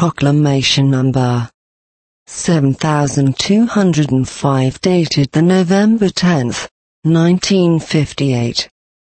Proclamation number 7205 dated the November 10th, 1958.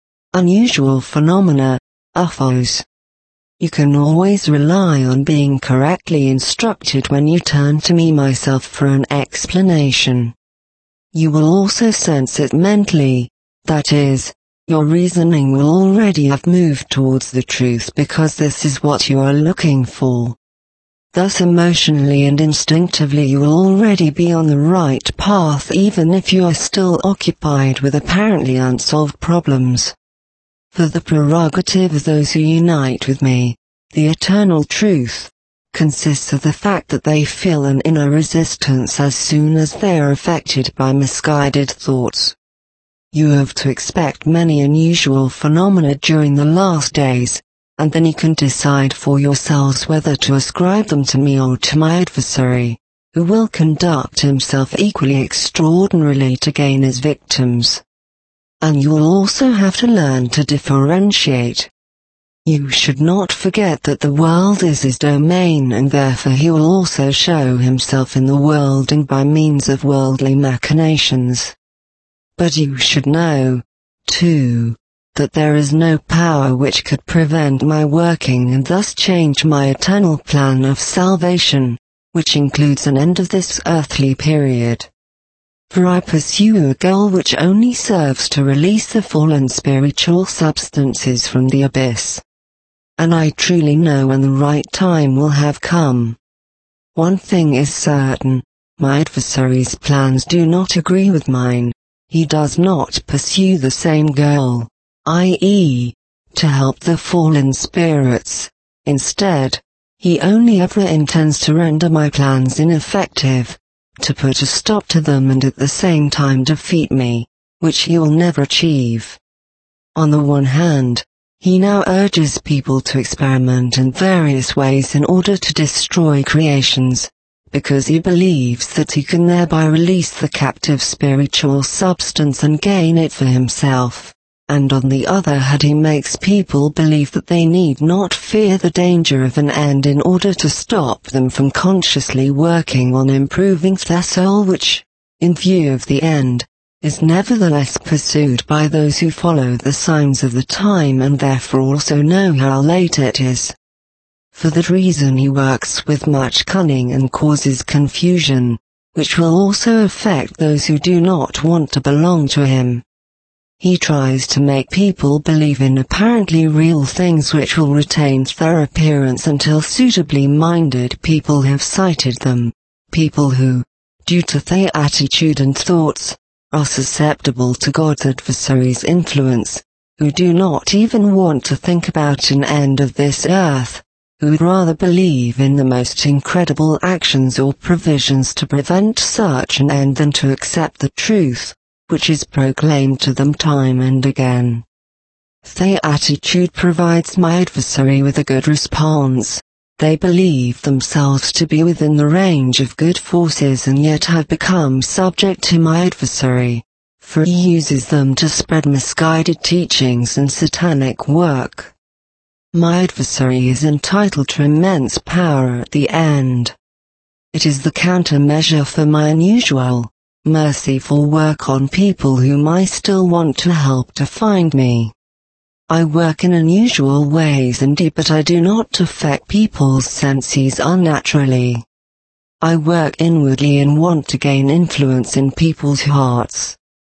Unusual phenomena, UFOs. You can always rely on being correctly instructed when you turn to me myself for an explanation. You will also sense it mentally, that is, your reasoning will already have moved towards the truth because this is what you are looking for. Thus emotionally and instinctively you will already be on the right path even if you are still occupied with apparently unsolved problems. For the prerogative of those who unite with me, the eternal truth, consists of the fact that they feel an inner resistance as soon as they are affected by misguided thoughts. You have to expect many unusual phenomena during the last days, and then you can decide for yourselves whether to ascribe them to me or to my adversary, who will conduct himself equally extraordinarily to gain his victims. And you will also have to learn to differentiate. You should not forget that the world is his domain and therefore he will also show himself in the world and by means of worldly machinations. But you should know, too, that there is no power which could prevent my working and thus change my eternal plan of salvation, which includes an end of this earthly period. For I pursue a goal which only serves to release the fallen spiritual substances from the abyss. And I truly know when the right time will have come. One thing is certain, my adversary's plans do not agree with mine. He does not pursue the same goal, i.e., to help the fallen spirits. Instead, he only ever intends to render my plans ineffective, to put a stop to them and at the same time defeat me, which he will never achieve. On the one hand, he now urges people to experiment in various ways in order to destroy creations, because he believes that he can thereby release the captive spiritual substance and gain it for himself. And on the other hand he makes people believe that they need not fear the danger of an end in order to stop them from consciously working on improving their soul which, in view of the end, is nevertheless pursued by those who follow the signs of the time and therefore also know how late it is. For that reason he works with much cunning and causes confusion, which will also affect those who do not want to belong to him. He tries to make people believe in apparently real things which will retain their appearance until suitably minded people have sighted them, people who, due to their attitude and thoughts, are susceptible to God's adversary's influence, who do not even want to think about an end of this earth, who would rather believe in the most incredible actions or provisions to prevent such an end than to accept the truth, which is proclaimed to them time and again. Their attitude provides my adversary with a good response. They believe themselves to be within the range of good forces and yet have become subject to my adversary, for he uses them to spread misguided teachings and satanic work. My adversary is entitled to immense power at the end. It is the countermeasure for my unusual, merciful work on people whom I still want to help to find me. I work in unusual ways indeed, but I do not affect people's senses unnaturally. I work inwardly and want to gain influence in people's hearts.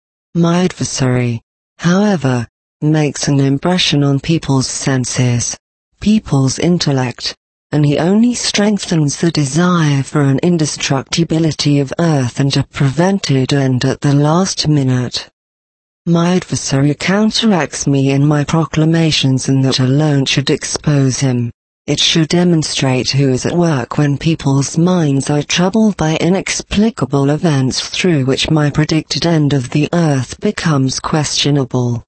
My adversary, however, makes an impression on people's senses, people's intellect, and he only strengthens the desire for an indestructibility of earth and a prevented end at the last minute. My adversary counteracts me in my proclamations, and that alone should expose him. It should demonstrate who is at work when people's minds are troubled by inexplicable events through which my predicted end of the earth becomes questionable.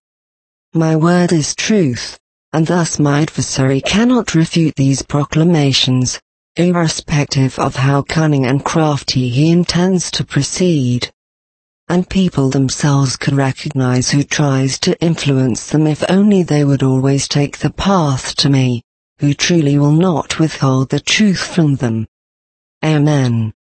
My word is truth, and thus my adversary cannot refute these proclamations, irrespective of how cunning and crafty he intends to proceed. And people themselves can recognize who tries to influence them if only they would always take the path to me, who truly will not withhold the truth from them. Amen.